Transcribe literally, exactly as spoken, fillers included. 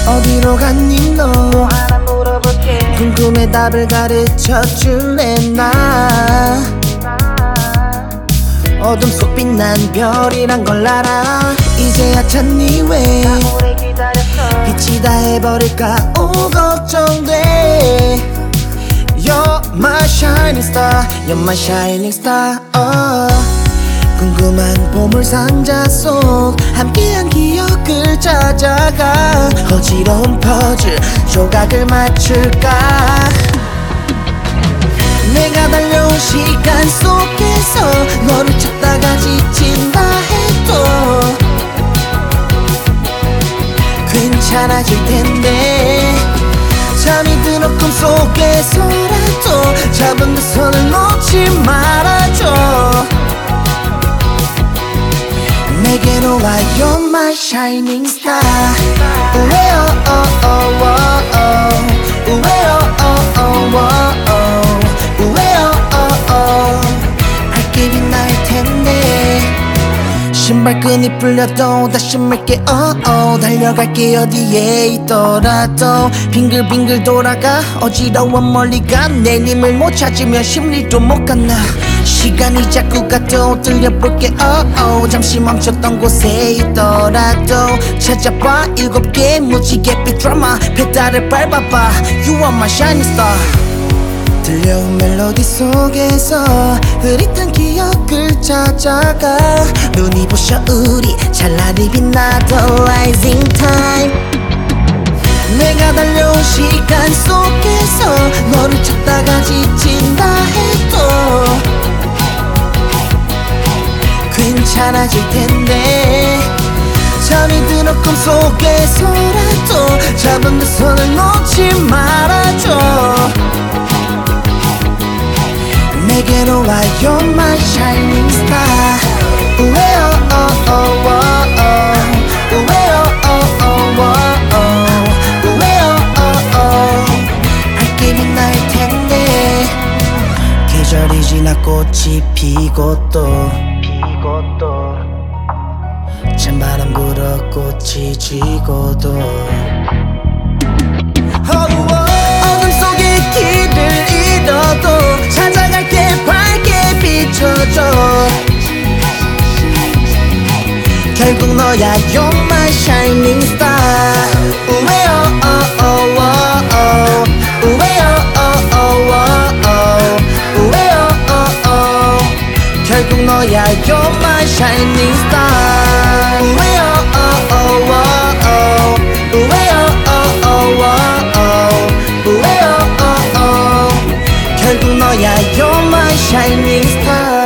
어디로 갔니 너? 뭐 하나 물어볼게. 궁금해 답을 가르쳐줄래 나. 어둠 속 빛난 별이란 걸 알아. 이제야 찾니 왜 나 오래 기다렸어. 빛이 다 해버릴까 오 걱정돼. You're my shining star, you're my shining star. oh. 궁금한 보물 상자 속 함께한 기억을 찾아가. 어지러운 퍼즐 조각을 맞출까. 내가 달려온 시간 속에서 너를 찾다가 지친다 해도 괜찮아질 텐데. 잠이 드는 꿈속에서라도 잡은 내 손을 놓지 말아줘. 내게로 와 You're my shining star. 우웨어 우웨어 우웨어 밝게 빛날 텐데. 신발끈이 풀려도 다시 맑게 oh oh 달려갈게 어디에 있더라도. 빙글빙글 돌아가 어지러워 멀리 가. 내님을 못 찾으면 심리도 못 갔나. 시간이 자꾸 가도 들려볼게 oh oh 잠시 멈췄던 곳에 있더라도 찾아봐. 일곱 개의 무지갯빛 드라마 페달을 밟아봐. You are my shining star. 들려온 멜로디 속에서 흐릿한 기억을 찾아가. 눈이 부셔 우리 찬란히 빛나던 rising time. 내가 달려온 시간 속에서 너를 찾다가 지친다 해도 괜찮아질 텐데. 잠이 드는 꿈속에서라도 잡은 내 손을 놓지 말아줘. 내게로 와 You're my shining star. 우웨어 우웨어 우웨어 밝게 빛날 텐데. 계절이 지나 꽃이 피고 또 피고 또 찬바람 불어 꽃이 지고도 어둠 속에 길을 잃어도 찾아갈게 밝게 비춰줘. 결국 너야 You're my shining star. 우웨어 우웨어 결국 너야 You're my shining star. 우웨어 우웨어 결국 너야 You're my shining star.